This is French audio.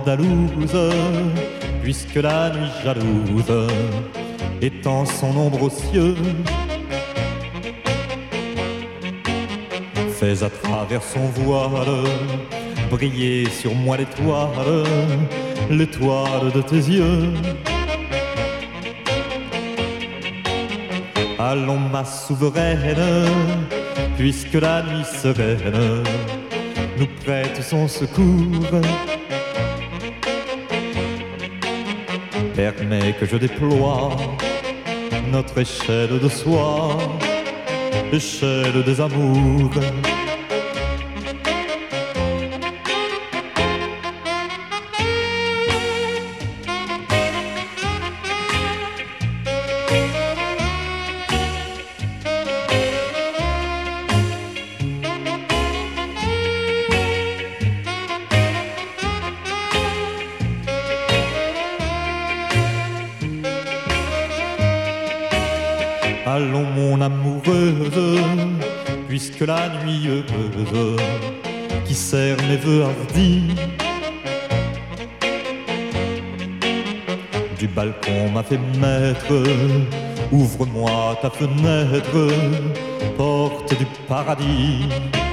d'Andalouse, puisque la nuit jalouse étend son ombre aux cieux, fais à travers son voile briller sur moi l'étoile, l'étoile de tes yeux. Allons ma souveraine, puisque la nuit sereine nous prête son secours. Permets que je déploie notre échelle de soie, échelle des amours. Allons mon amoureuse, puisque la nuit heureuse qui sert mes vœux hardis du balcon m'a fait maître. Ouvre-moi ta fenêtre, porte du paradis.